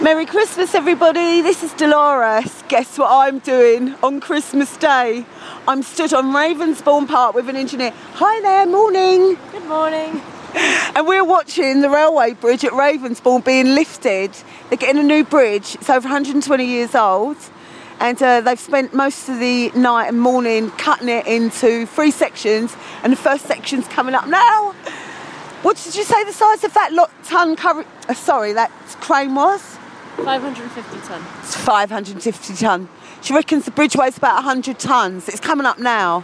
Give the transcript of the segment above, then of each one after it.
Merry Christmas everybody, this is Dolores. Guess what I'm doing on Christmas Day? I'm stood on Ravensbourne Park with an engineer. Hi there, morning. Good morning. And we're watching the railway bridge at Ravensbourne being lifted. They're getting a new bridge, it's over 120 years old. And they've spent most of the night and morning cutting it into 3 sections. And the first section's coming up now. What did you say the size of that that crane was? 550 tonne. It's 550 tonne. She reckons the bridge weighs about 100 tonnes. It's coming up now.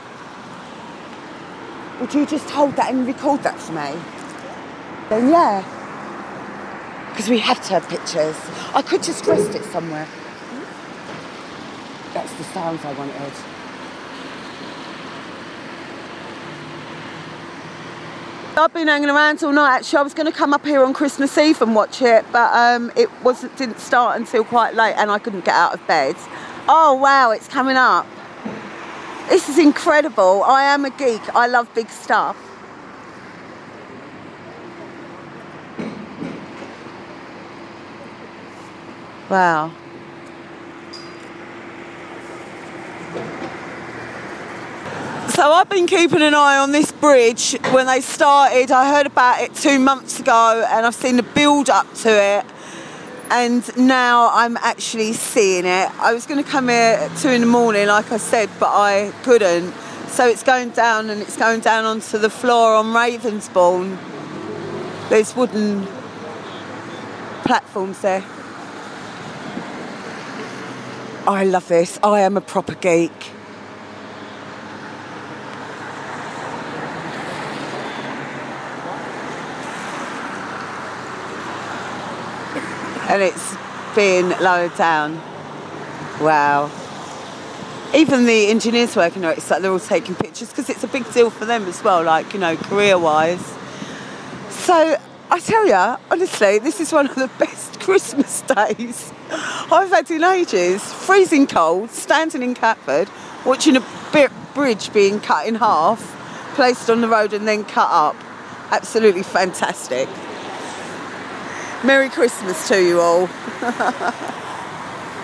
Would you just hold that and record that for me? Then yeah. Because we have to have pictures. I could just rest it somewhere. That's the sounds I wanted. I've been hanging around all night. Actually, I was going to come up here on Christmas Eve and watch it, but didn't start until quite late and I couldn't get out of bed. Oh wow, it's coming up. This is incredible. I am a geek. I love big stuff. Wow. So I've been keeping an eye on this bridge. When they started, I heard about it 2 months ago and I've seen the build up to it, and now I'm actually seeing it. I was going to come here at 2 in the morning like I said, but I couldn't. So it's going down, and it's going down onto the floor on Ravensbourne. There's wooden platforms there. I love this. I am a proper geek. And it's being lowered down. Wow. Even the engineers working on it, it's like they're all taking pictures because it's a big deal for them as well, like, you know, career-wise. So, I tell you, honestly, this is one of the best Christmas days I've had in ages. Freezing cold, standing in Catford, watching a bridge being cut in half, placed on the road and then cut up. Absolutely fantastic. Merry Christmas to you all.